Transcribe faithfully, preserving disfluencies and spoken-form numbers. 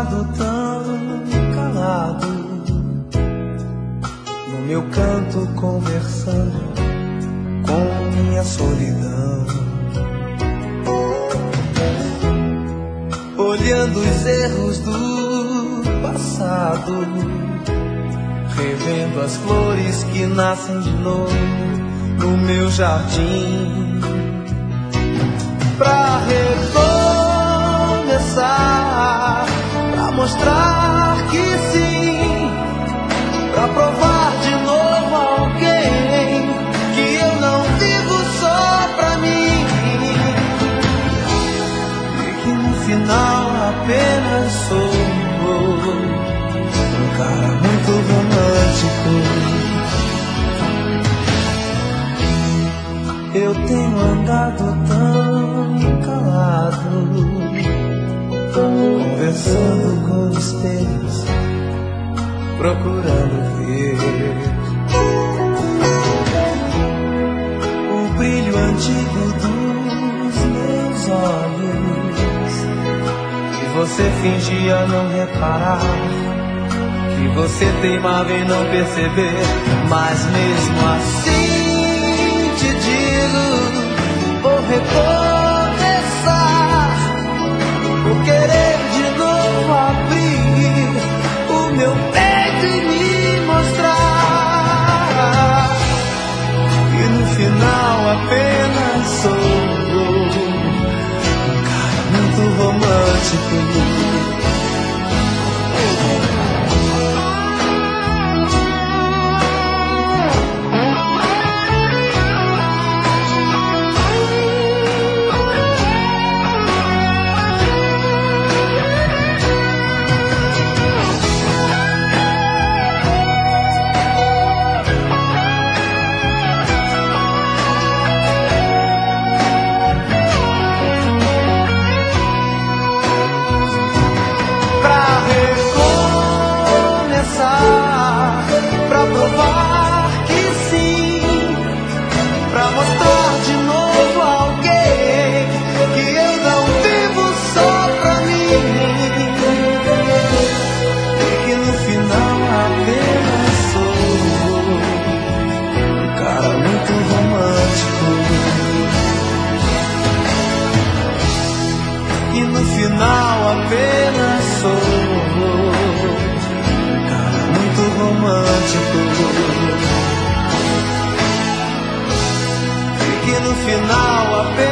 andado tão calado, no meu canto conversando com minha solidão, olhando os erros do passado, revendo as flores que nascem de novo no meu jardim, pra recomeçar, pra mostrar que sim, pra provar de novo a alguém que eu não vivo só pra mim, e que no final apenas sou um cara muito romântico. Eu tenho andado tão calado, conversando com espelhos, procurando ver o brilho antigo dos meus olhos, que você fingia não reparar, que você teimava em não perceber, mas mesmo assim te digo, vou recomeçar, vou querer de novo abrir o meu peito e me mostrar, e no final apenas sou um cara muito romântico. Pra provar que sim, pra mostrar de novo a alguém que eu não vivo só pra mim, e que no final apenas sou um cara muito romântico, e no final apenas sou romântico, e que no final apenas